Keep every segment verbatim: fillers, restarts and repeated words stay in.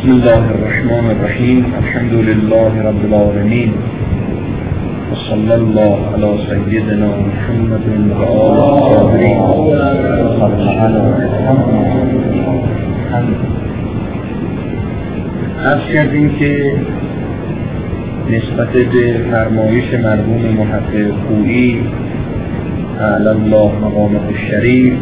بسم الله الرحمن الرحیم. الحمد لله رب العالمین و صلی الله علی سیدنا محمد و آله الطاهرین. عرض کردیم که نسبت به فرمایش مرحوم محقق خویی اعلی الله مقامه الشریف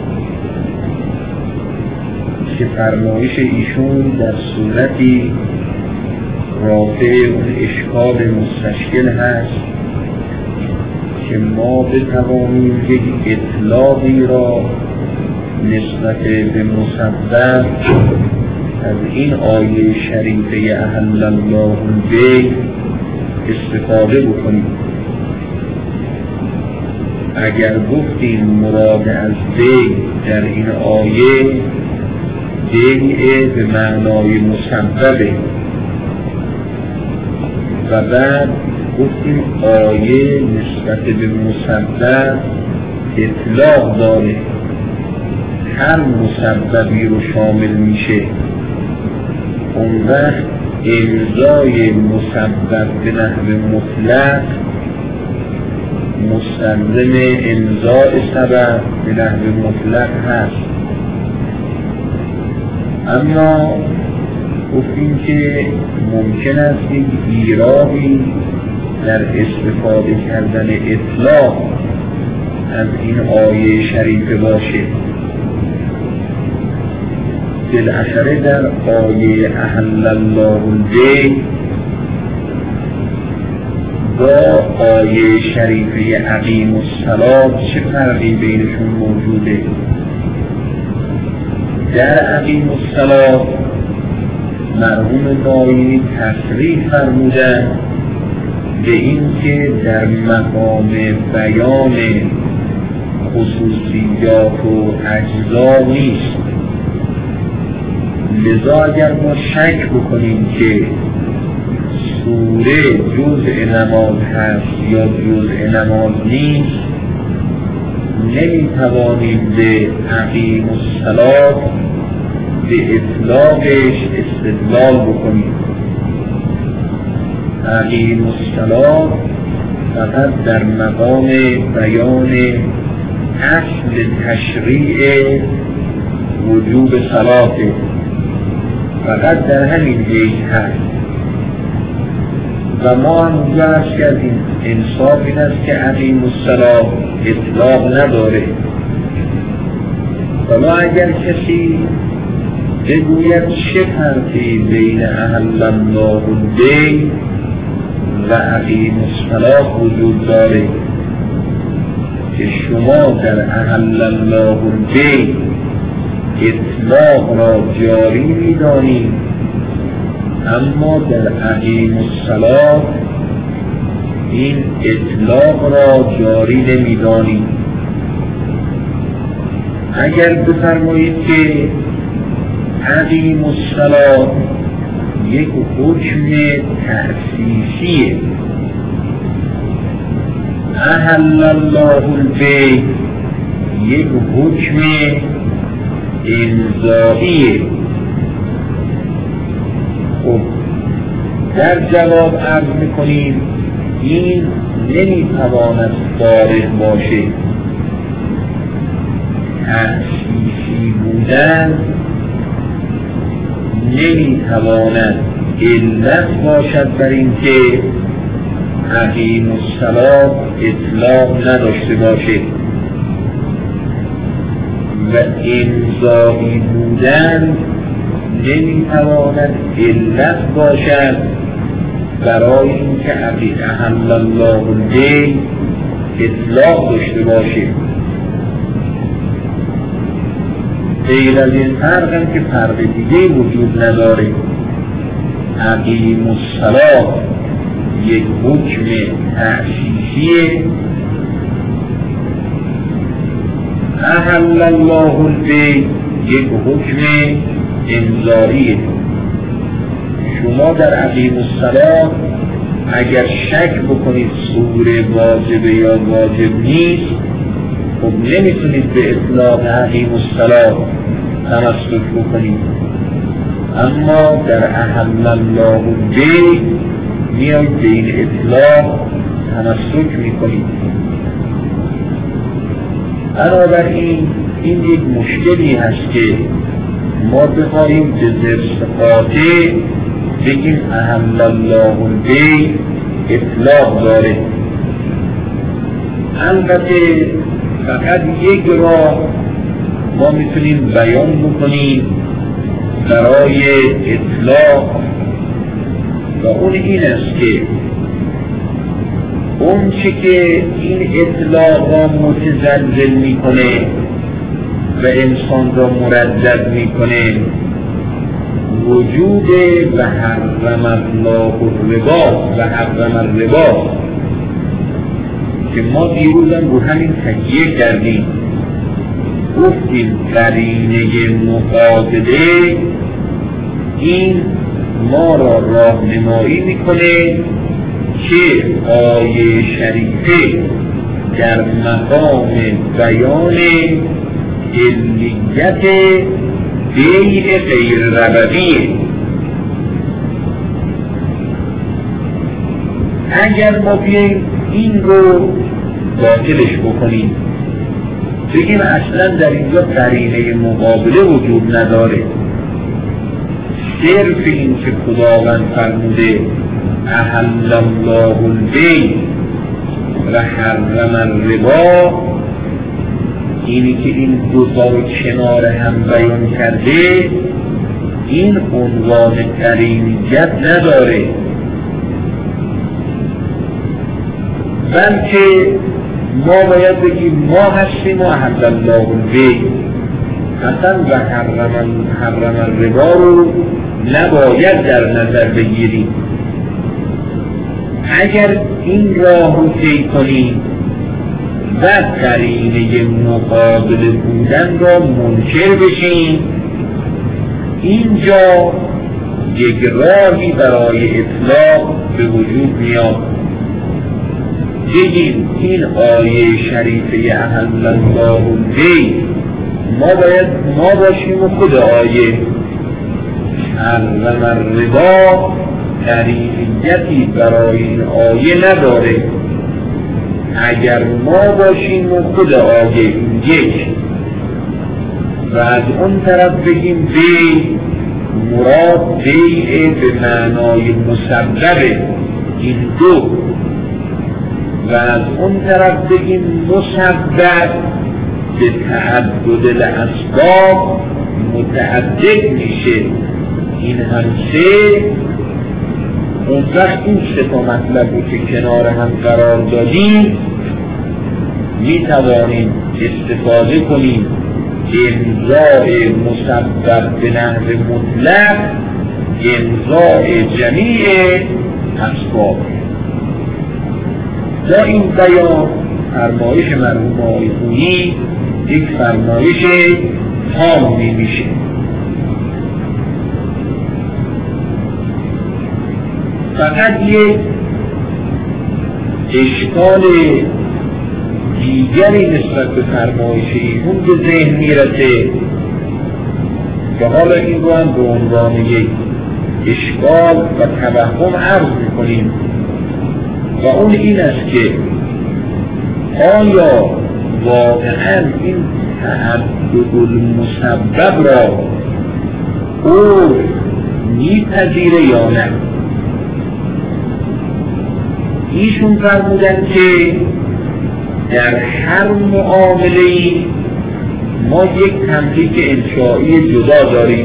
که فرمایش ایشون در صورتی رافع اون اشکال مستشکل هست که ما بتوانیم یک اطلاقی را نسبت به مصدق از این آیه شریفه احل الله البیع استفاده بکنیم. اگر گفتیم مراد از بیع در این آیه بیع به معنای مسببه و بعد گفتیم آیه نسبت به مسبب اطلاق داره، هر مسببی رو شامل میشه، اون وقت امضای مسبب به نحو مطلق مستلزم امضای سبب به نحو مطلق هست. اما گفتیم که ممکن است یک ایرادی در استفاده کردن اطلاق از این آیه شریفه باشه. بالاخره در آیه احل الله البیع با آیه شریفه اقیم الصلاة چه فرقی بینشون موجوده؟ در اقیم الصلاة مرحوم نایی تصریح فرمودن به این که در مقام بیان خصوصیات و اجزا نیست. لذا اگر ما شک بکنیم که سوره جزء نماز هست یا جزء نماز نیست، نمیتوانیم به اقیم الصلاة به اطلاقش استدلال بکنیم. اقیم الصلاة فقط در مقام بیان اصل تشریع وجوب صلاة، فقط در همین بیت هست و ما هم اونجا عرض کردیم انصاف این است که اقیم الصلاة اطلاق نداره. ولی اگر کسی بگوید چه فرقی بین احل الله البیع و اقیم الصلاة وجود داره که شما در احل الله البیع اطلاق را جاری می‌دانید، اما در اقیم الصلاة این اطلاق را جاری نمی‌دانید. اگر بفرمایید که اقیم الصلاة یک حکم تأسیسیه، احل الله البیع یک حکم انزاعیه، خب در جواب عرض میکنیم این نمیتواند فارغ باشه. تأسیسی بودن نمیتواند علت باشد بر این که اقیم الصلاة اطلاق نداشته باشه و امضایی بودن نمیتواند علت باشد برای اینکه احل الله البیع اطلاق داشته باشه. غیر از این فرق هم که فرق دیگه وجود نداره. اقیم الصلاة یک حکم تأسیسیه، احل الله البیع یک حکم امضاییه. شما در اقیم الصلاة اگر شک بکنید سوره واجبه یا واجب نیست، خب نمیتونید به اطلاق اقیم الصلاة تمسک بکنید. اما در احل الله به میاید به این اطلاق تمسک میکنید. بنابراین این یک مشکلی هست که ما بخواهیم به زرستقاطه بگیم احل الله به اطلاق داره. البته فقط یک راه ما میتونیم بیان بکنیم برای اطلاق و اون این است که اون چه که این اطلاق را متزلزل میکنه و انسان را مردد میکنه وجود و حرم الله الربا و حرم الربا که ما دیروزم رو همین تکیه کردیم، گفتیم قرینه مقابله این ما را راهنمایی میکنه که آیه شریفه در مقام بیان علیت بیع غیر ربویه. اگر ما بیاییم این رو باطلش بکنیم، بگیم اصلا در اینجا قرینه مقابله وجود نداره، صرف این که خداوند فرموده احل الله البیع و حرم الربا، اینی که این دو تا رو کنار هم بیان کرده این عنوان قرینیت نداره، بلکه ما باید بگیم ما هستیم و احل الله البیع، اصلا و حرم حرم الربا رو نباید در نظر بگیریم. اگر این راه رو طی کنیم و قرینه مقابل بودن را منکر بشیم، اینجا یک راهی برای اطلاق به وجود میاد. بگیم این آیه شریفه احل الله البیع ما باید ما باشیم و خود آیه حرم الربا قرینیتی برای این آیه نداره. اگر ما باشیم و خود آیه یک و از اون طرف بگیم بیع مراد بیع به معنای مسبب این دو و از اون طرف بگیم مسبب به تعدد الاسباب متعدد میشه، این هم سه. اون وقت این سه تا مطلب رو که کنار هم قرار دادیم میتوانیم استفاده کنیم امضای مسبب به نحو مطلق امضای جمیع اسباب. با این بیان فرمایش مرحوم آقای خویی یک فرمایش تامی میشه. فقط یک اشکال دیگری نسبت به فرمایش ایشون به ذهن میرسه که حالا این رو هم به عنوان یک اشکال و توهم عرض میکنیم و اون این است که آیا واقعا این تعدد المسبب را او میپذیره یا نه؟ ایشون فرمودن که در هر معامله‌ای ما یک تملیک انشائی جدا داریم،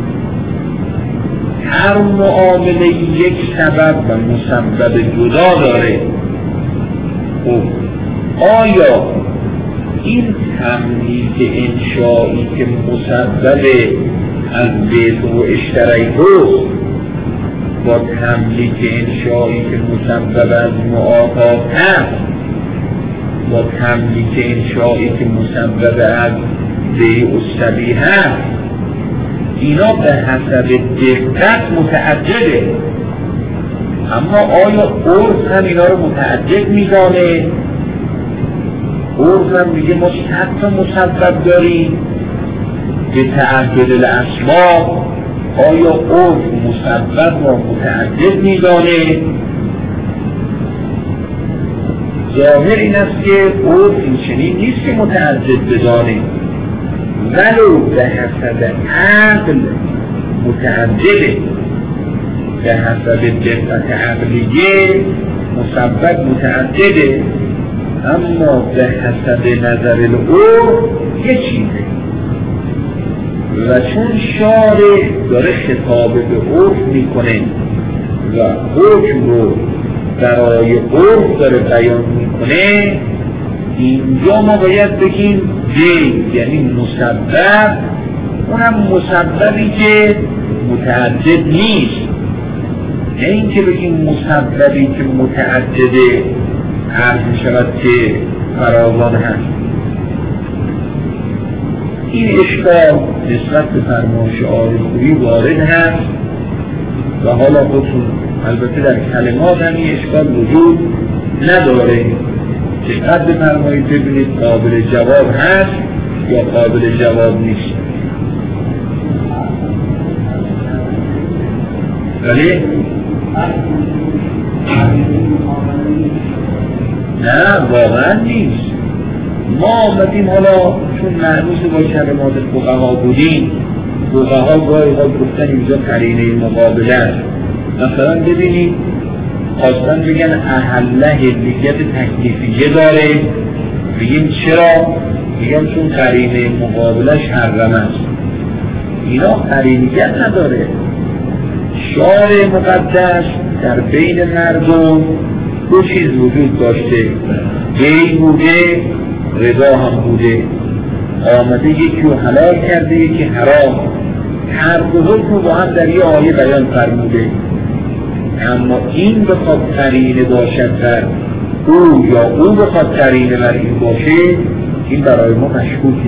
هر معامله یک سبب و مسبب جدا داره. خب آیا این تملیک انشائی که مسبب از بیت و اشتریتوست با تملیک انشائی که مسبب از معاقات هست با تملیک انشائی که مسبب از بیع و سبیه هست، اینا به حسب دقت متعدده، اما آیا عرف هم اینا رو متعدد میدانه؟ عرف هم میگه ما صد تا مسبب داریم به تعدد الاسباب آیا عرف مسبب را متعدد می‌داند؟ ظاهر این است که عرف این چنین نیست که متعدد بدانه، ولو به حسب عقل متعدده، به حسب دقت عقلیه مسبب متعدده، اما به حسب نظر العرف یه چیزه. و چون شارع داره خطاب به عرف میکنه و حکم رو برای عرف داره بیان میکنه، اینجا ما باید بگیم دی یعنی مسبب، اونم مسببی که متعدد نیست، نه اینکه بگیم مسببی که متعدده عرض میشود که فراوان هست. این اشکال نسبت به فرمایش آقای خویی وارد هست و حالا خودتون البته در کلمات هم این اشکال وجود نداره که قد بفرمایید ببینید قابل جواب هست یا قابل جواب نیست. ولی نه واقعا نیست. ما آمدیم حالا چون معنوس با کلمات فقها بودیم، فقها گاهی ها گفتن اینجا قرینه مقابله است. مثلا ببینید خواستن بگن احله حلیت تکلیفیه داره، بگیم چرا؟ بگم چون قرینه مقابلش حرم است. اینا قرینیت نداره. شارع مقدس در بین مردم دو چیز وجود داشته، دی بوده رضا هم بوده، آمده یکی رو حلال کرده یکی حرام، هر دو حکم با هم در یه آیه بیان فرموده. اما این بخواد قرینه باشد بر او یا او بخواد قرینه بر این باشه، این برای ما مشکوکه.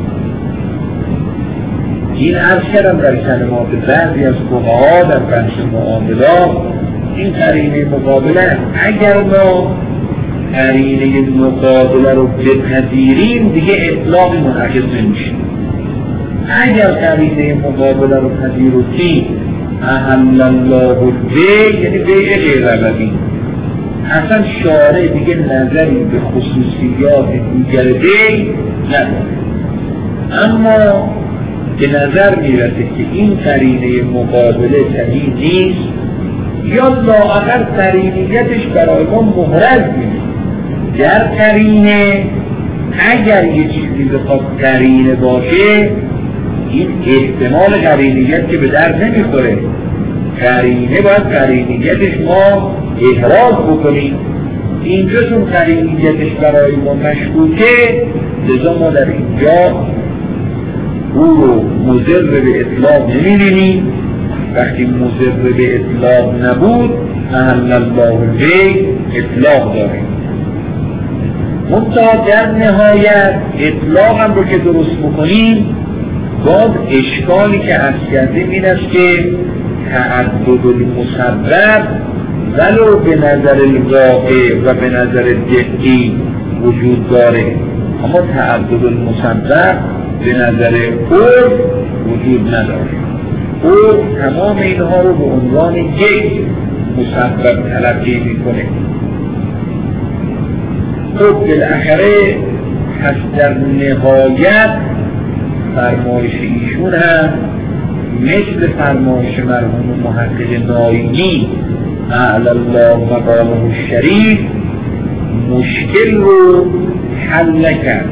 این عرض کردم در کلمات بعضی از فقها در بحث معاملات این قرینه مقابله، اگر ما قرینه مقابله رو بپذیریم دیگه اطلاق منعکس نمیشه. اگر قرینه مقابله رو پذیرفتیم احل الله البیع یعنی بیع غیر ابدی، اصلا شارع دیگه نظری به خصوصیات دیگر بیع نداره. اما به نظر میرسه که این قرینه مقابله صحیح نیست یا لااقل قرینیتش برای ما محرز نیست. در قرینه اگر یه چیزی بخواد قرینه باشه این احتمال قرینیت که به درد نمیخوره. قرینه باید قرینیتش ما احراز بکنیم. اینجا چون قرینیتش برای ما مشکوکه لذا ما در اینجا او رو مضر به اطلاق نمی‌بینیم. وقتی مضر به اطلاق نبود احل الله البیع اطلاق داریم. منتها در نهایت اطلاق هم رو که درست بکنیم باز اشکالی که عرض کردیم این است که تعدد المسبب ولو به نظر الواقع و به نظر دقیق وجود داره، اما تعدد المسبب به نظر عرف وجود نداره. عرف تمام اینها رو به عنوان یک مسبب تلقی میکنه. خب بالاخره پس در نهایت فرمایش ایشون هم مثل فرمایش مرحوم محقق ناینی اعلی الله مقامه الشریف مشکل رو حل نکرد.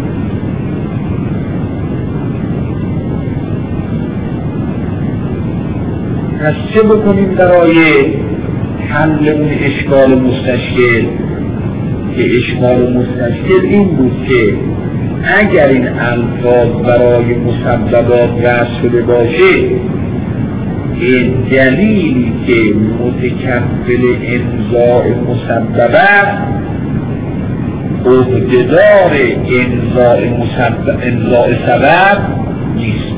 پس چه بکنیم برای حل اون اشکال مستشکل؟ که اشکال مستشکل این بود که اگر این الفاظ برای مسببات وضع شده باشه این دلیلی که متکفل امضاء مسبب است عهده‌دار امضاء مسبب امضاء سبب نیست.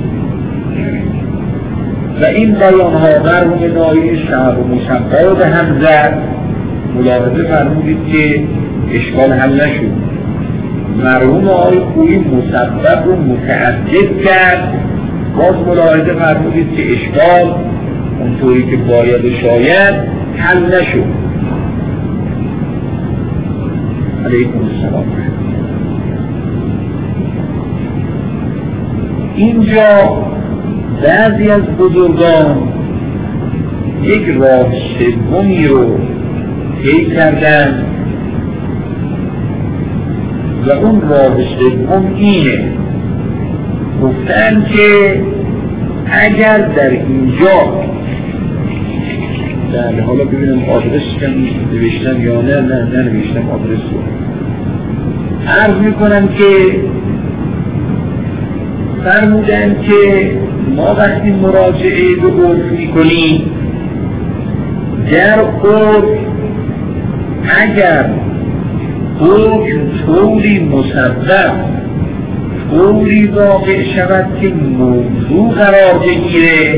و این بیان ها مرحوم ناینی شهر و مسبب رو به هم زد. ملاحظه فرمودید که اشکال حل نشد. مرحوم آقای خویی مسبب رو متعدد کرد باز ملاحظه فرمودید که اشکال اونطوری که باید و شاید حل نشد. علیکم السلام. اینجا بعضی از بزرگان یک راه سومی رو طی کردن و اون راه سوم اینه، گفتن که اگر در اینجا بله حالا ببینم آدرس نوشتم یا نه نه نه نوشتم آدرس رو عرض میکنم که فرمودن که ما وقتی مراجعه به عرف میکنیم در عرف اگر حکم طوری مسبب طوری واقع شود که موضوع قرار بگیره،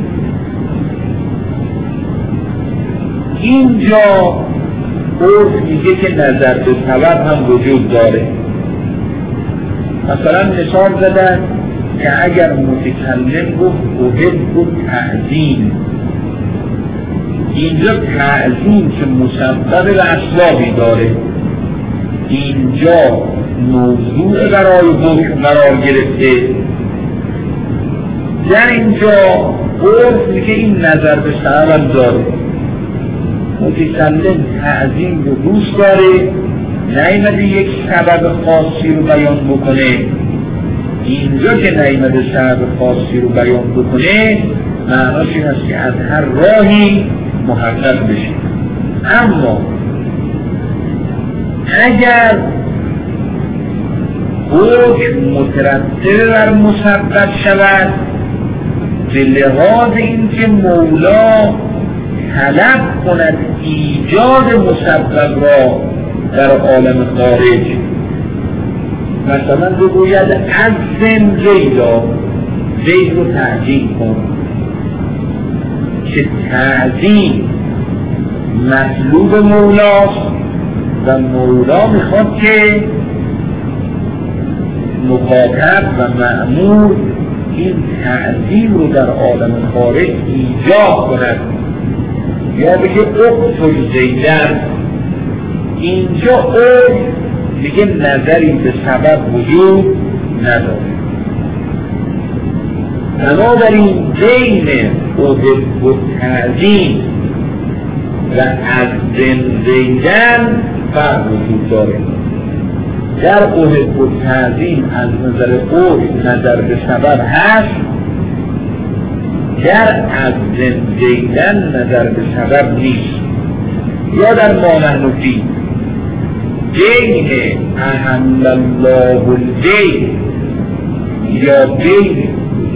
اینجا عرف میگه که نظر به سبب هم وجود داره. مثلا مثال زدن که اگر متکلم گفت احب تعظیم، اینجا تعظیم که مسبب و اسبابی داره، اینجا موضوع برای حکم قرار گرفته، در اینجا عرف میگه این نظر به سبب داره. متکلم تعظیم رو دوست داره، نیامده یک سبب خاصی رو بیان بکنه، اینجا که نیامده سبب خاصی رو بیان بکنه معناش این است که از هر راهی محقق بشه. اما اگر حکم مترتب بر مسبب شود به لحاظ اینکه مولا طلب کند ایجاد مسبب را در عالم خارج، مثلا بگوید عزم زیدا، زید رو تعظیم کن، که تعظیم مطلوب مولاست و مولا میخواد که مخاطب و مأمور این تعظیم رو در عالم خارج ایجاد کند، یا بگه اقتل زیدن. اینجا عرف دیگه نظری به سبب وجود نداره، بنابراین بین احب و تعظیم و عزم زیدن فرق وجود داره. در احب و تعظیم از نظر عرف نظر به سبب هست، در عزم زیدن نظر به سبب نیست. یا در ما نحن فی بین احل الله البیع یا بین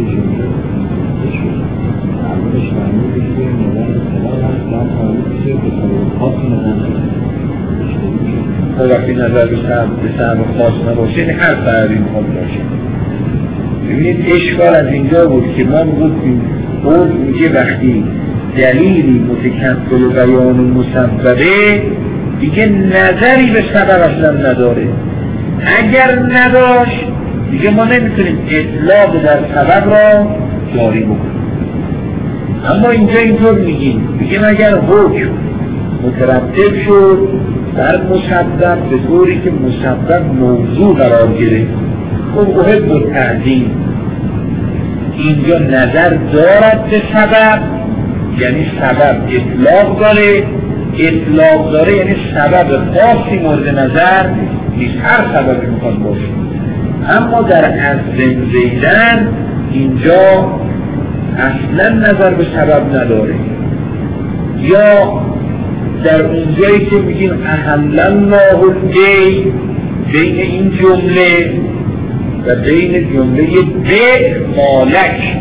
وقتی نظر به سبب خاص نباشه هر سببی میخواد باشه. ببینید اشکال از اینجا بود که ما گفتیم عرف میگه وقتی دلیلی متکفل بیان و مسببه دیگه نظری به سبب اصلا نداره. اگر نداشت دیگه ما نمیتونیم اطلاق در سبب را جاری بکنیم. اما اینجا اینطور میگیم میگیم اگر حکم مترتب شد بر مسبب به طوری که مسبب موضوع قرار گرفت، اون احب و تعظیم اینجا نظر دارد به سبب، یعنی سبب اطلاق داره، اطلاق داره یعنی سبب خاصی مورد نظر نیست، هر سببی میخواد باشه. اما در عزم زیدن اینجا اصلا نظر به سبب نداره. یا در اونجایی که میگیم احل الله البیع، بین این جمله و بین جمله بیع مالک،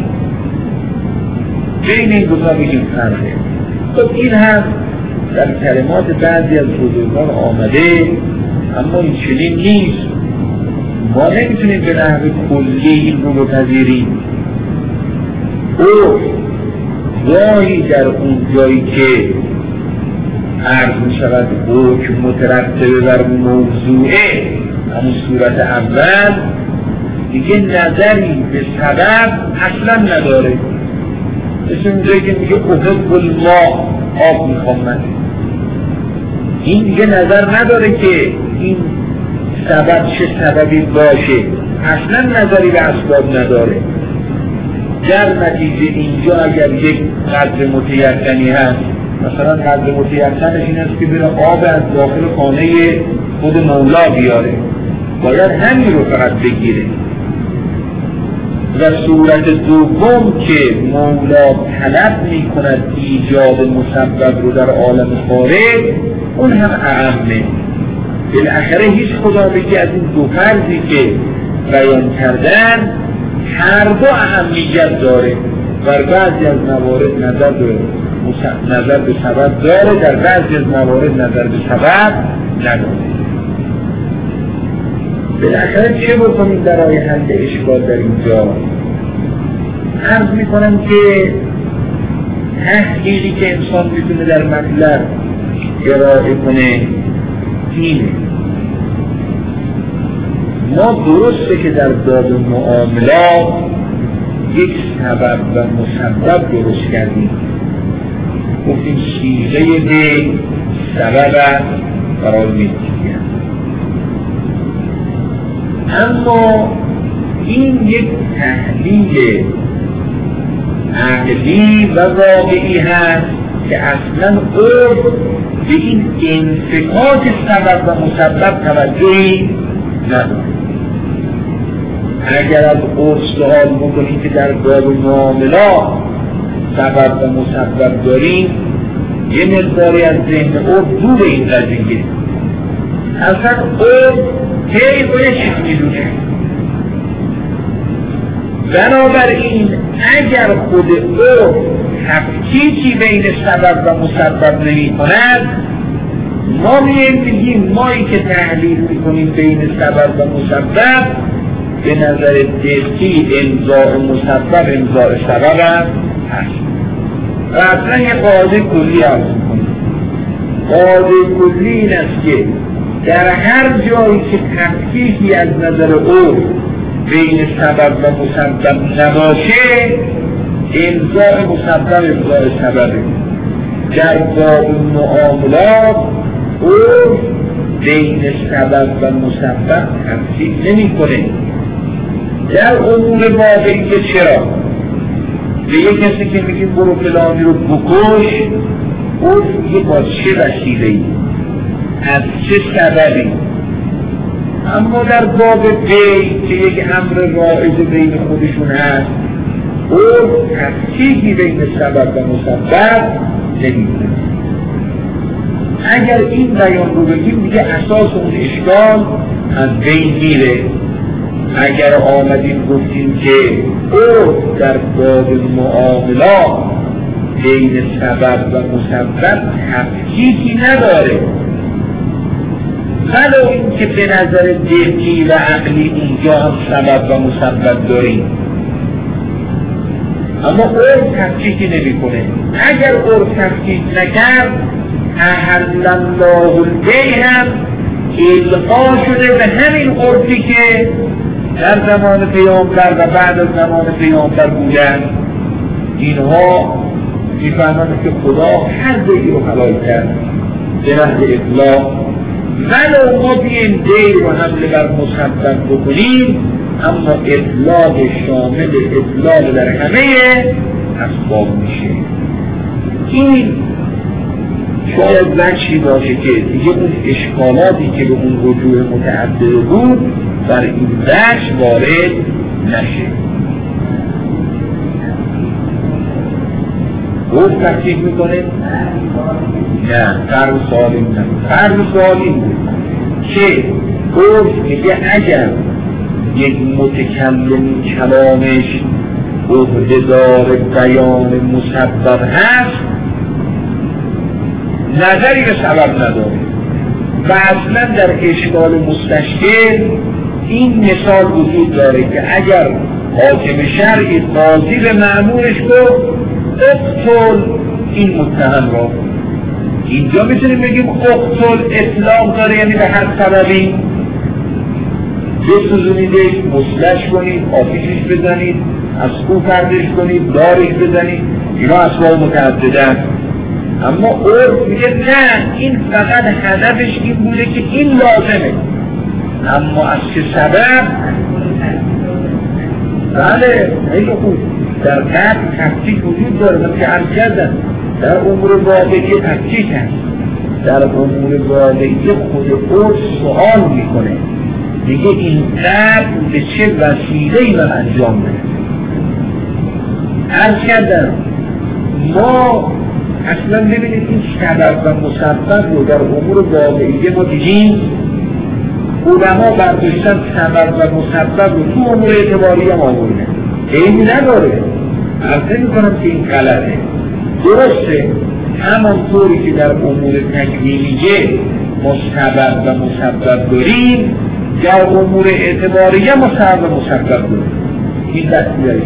بین این دو تا بگیم فرقه. خب این هم در کلمات بعضی از بزرگان آمده، اما این چنین نیست. ما نمیتونیم به نحو کلی این رو بپذیریم. او گاهی در اون جایی که عرض می شود حکم مترتب بر موضوعه، همون صورت اول دیگه نظری به سبب اصلا نداره. مثل اونجایی که میگه احب الله، آب میخوام من، این دیگه نظر نداره که این سبب چه سببی باشه، اصلا نظری به اسباب نداره. در نتیجه اینجا اگر یک قدر متیقنی هست، مثلا قدر متیقنش این است که بره آب از داخل خانه خود مولا بیاره، باید همین رو فقط بگیره. و صورت دوم که مولا طلب می کند ایجاد مسبب رو در عالم خارج، اون هم اعمه. بالاخره هیچ خدا بگی از این دو فرضی که بیان کردن هر دو اهمیت داره. در بعضی از موارد نظر به نظر به سبب داره، در بعضی از موارد نظر به سبب نداره. بالاخره چه بکنیم برای حل اشکال در اینجا؟ عرض میکنم که تحقیقی که انسان میتونه در مطلب ارائه کنه اینه. ما درسته که در باب معاملات یک سبب و مسبب درست کردیم، گفتیم صیغه به سبب قرار میگیرد، اما این یک تحلیل عقلی و واقعی هست که اصلا او به این انفکاک سبب و مسبب توجهی نداره. اگر از عرف سوال بکنیم که در باب معاملات سبب و مسبب داریم، یه مقداری از ذهن عرف دور این قضیه. اصلا عرف هی باید چیز میدونه. بنابراین اگر خود عرف تفکیکی بین سبب و مسبب نمی کند، ما میگیم بگیم مایی که تحلیل میکنیم بین سبب و مسبب، به نظر دقیقی امضاء مسبب امضاء سبب هست. و اصلا یه قاعده کلی عرض میکنیم. قاعده کلی این است که در هر جایی که تفکیکی از نظر عرف بین سبب و مسبب نباشه، امضاء مسبب امضاء سببه. در باب معاملات عرف بین سبب و مسبب تفکیک نمی کنه. در امور واقعی چرا؟ به یک کسی که میگیم برو فلانی رو بکش، عرف میگه با چه وسیله‌ای، از چه سببی. اما در باب بی که یک امر رایج بین خودشون هست، عرف تفکیکی بین سبب و مسبب نمی‌کنه. اگر این بیان رو بگیم دیگه اساس اون اشکال از بین میره. اگر آمدیم گفتیم که عرف در باب معاملات بین سبب و مسبب تفکیکی نداره، ولو این که به نظر دقیقی و عقلی اینجا هم سبب و مسبب داریم، اما عرف تفکیکی نمی کنه. اگر عرف تفکیک نکرد، احل الله البیع هم القا شده به همین عرفی که در زمان پیامبر و بعد از زمان پیامبر بودن. اینها میفهمند که خدا هر دیگی رو حلال کرد به نحو اطلاق، ولو ما بیم دیر رو حمله بر مسبب بکنیم، اما اطلاق شامل اطلاق در همه اسباب میشه. این شاید وجهی باشه که دیگه اون اشکالاتی که به اون رجوع متعدد بود در این وجه وارد نشه. روز تحقیق میکنه؟ نه، فرض سوالیم نه. فرض سوالیم بود که روز میگه اگر یک متکلم کلامش عهده‌دار بیان مسبب هست، نظری به سبب نداره و اصلا در اشکال مستشکل این مثال وجود داره که اگر حاکم شرعی قاضی به مأمورش گفت اقتل این متهم را، اینجا میتونیم بگیم اقتل اطلاق داره، یعنی به هر سببی. بسوزونیدش، مسلش کنید، آتیشش بزنید، از کو پردش کنید، دارش بزنید، اینا اسباب متعدده است. اما عرف میگه نه، این فقط هدفش این بوده که این لازمه، اما از چه سبب؟ بله خیلی خوب، در قبل تفکیک وجود داره، من که عرض کردم در امور واقعی تفکیک هست. در امور واقعی خود عرف سوال میکنه، میگه این قبل به چه وسیله‌ای من انجام بده. عرض کردم ما اصلا ببینید این سبب و مسبب رو در امور واقعی ما دیدیم، علما برداشتن سبب و مسبب رو تو امور اعتباری هم آورده، عیبی نداره، عرض نمی‌کنم که این غلطه، درسته. همانطوری که در امور تکوینیه ما سبب و مسبب داریم، در امور اعتباریه ما سبب و مسبب داریم. این دستی داریم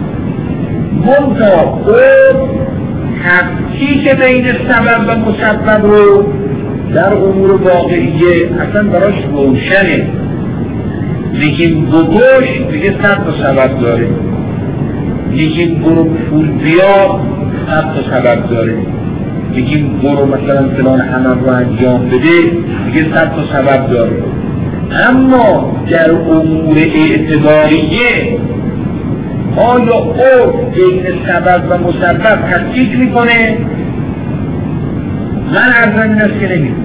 منطقه خود تفکیک بین سبب و مسبب رو در امور واقعیه اصلا براش روشنه. میگیم بگوش، میگه صد تا سبب داره، میگیم برو پول بیار، صد تا سبب داره، میگیم برو مثلا فلان عمل رو انجام بده، میگه صد تا سبب داره. اما در امور اعتباریه آیا عرف بین سبب و مسبب تفکیک میکنه؟ من عرضم این است که نمیکنه،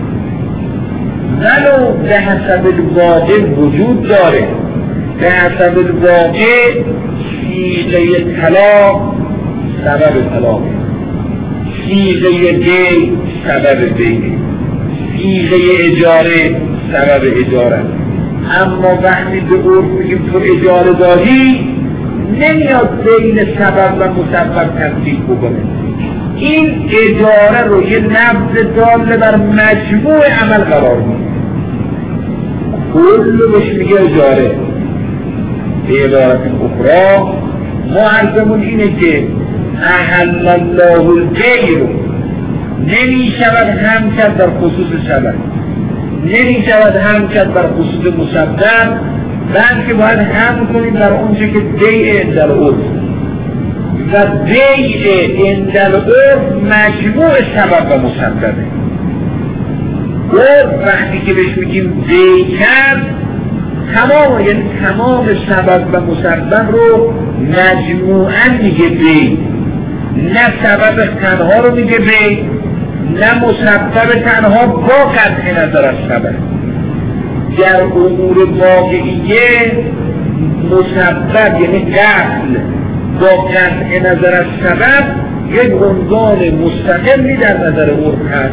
ولو به حسب الواقع وجود داره. به حسب الواقع صیغه طلاق سبب طلاق، صیغه بی سبب بی، صیغه اجاره سبب اجاره. اما وقتی به عرف میگیم تو اجاره داری، نمیاد بین سبب و مسبب تفکیک بکنه. این اجاره رو یه لفظ داله بر مجموع عمل قرار میده، کل بهش میگه اجاره. به عبارت اخرى ما عرضمون اینه که احل الله البیع رو نمی شود هم کرد در خصوص سبب، نمی شود هم کرد در خصوص مسبب، بلکه باید هم کنیم در اونچه که بیع اندل عرف و بیع اندل عرف مجموع سبب و مسببه. عرف وقتی که بهش میگیم بیع کرد، تمام یعنی تمام سبب و مسبب رو مجموعاً میگه بیع، نه سبب تنها رو میگه بیع، نه مسبب تنها با قطع نظر از سبب. در امور واقعیه مسبب یعنی قتل با قطع نظر از سبب یک عنوان مستقلی در نظر عرف هست.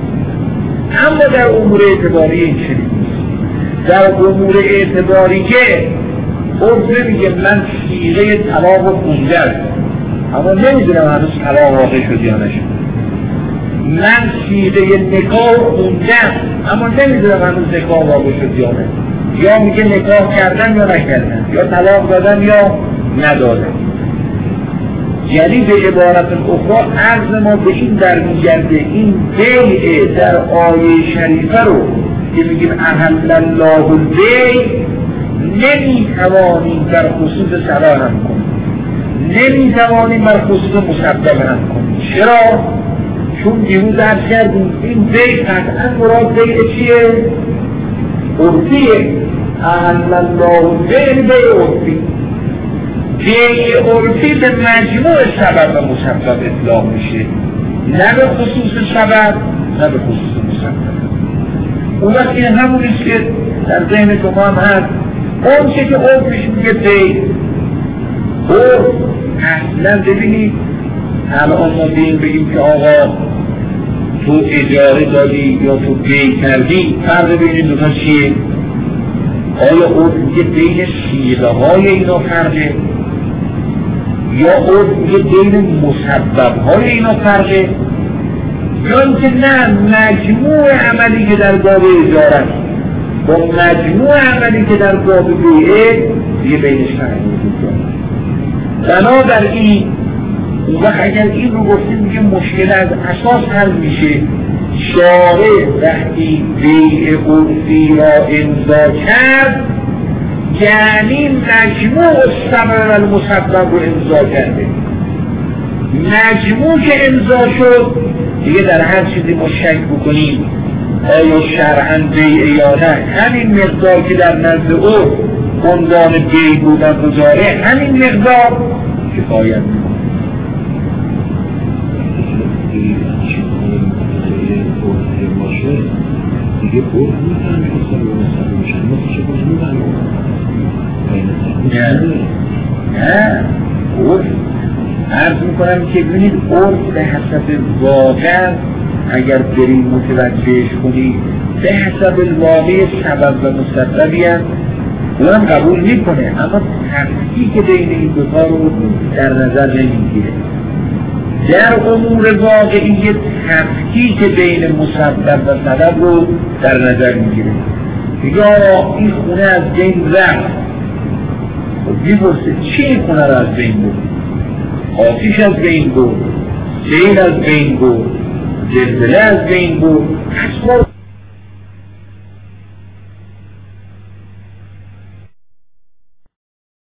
اما در امور اعتباری این چنین نیست. در امور اعتباریه عرف میگه من صیغه طلاق رو خوندم، اما نمیدونم هنوز طلاق واقع شد یا نشد. من صیغه نکاح خوندم، اما نمیدونم هنوز نکاح واقع شد یا نه. یا میگه نکاح کردم یا نکردم، یا طلاق دادم یا ندادم. یعنی به عبارت اخرى عرض ما به این در میگرده این بیع در آیه شریفه رو که میگیم احل الله البیع نمیتوانیم در خصوص سبب هم کنیم، نمیتوانیم در خصوص مسبب هم کنیم. چرا؟ چون دیروز عرض کردیم این بیع قطعا مراد بیع چیه؟ عرفیه. احل الله البیع بیع عرفی، بیع عرفی به مجموع سبب و مسبب اطلاق میشه، نه به خصوص سبب نه به خصوص مسبب. اون وقت این همونیست که در ذهن شما هم هست، اون چه که عرفش میگه بیع. عرف اصلا ببینید الان ما بیم بگیم که آقا تو اجاره دادی یا تو بیع کردی، فرق بین این دوتا چیه؟ آیا عرف میگه بین صیغه های اینا فرقه؟ یا عرف میگه بین مسبب های اینا فرقه؟ یا اینکه نه مجموع عملی که در باب اجاره است با مجموع عملی که در باب بیعه یه بینش فرق وجود داره. بنابراین اون وقت اگر این رو گفتیم میگه مشکل از اساس حل میشه. شارع وقتی بیع عرفی را امضا کرد یعنی مجموع السبب و المسبب رو امضا کرده. مجموع که امضا شد دیگه در هر چیزی ما شک بکنیم آیا شرعاً بیع یا نه، همین مقدار که در نزد او عنوان بیع بودن گذاره همین مقدار کفایت میکنه. دیگه بود میتونم که سبب مسبب میشن مثل چه بود میتونم نه عرف عرض میکنم که ببینید عرف به حسب واقع اگر بریم متوجهش کنید به حسب الواقع سبب و مسببی هم اونم قبول میکنه، اما تفکیک بین این دوتا رو در نظر نمیگیره. در امور واقعی تفکیک بین مسبب و سبب رو در نظر میگیره. یا این خونه از بین رفت، میپرسه چی این خونه رو از بین بود؟ آتیش از بین بود، سیل از بین بود، زلزله از بین بود، اسباب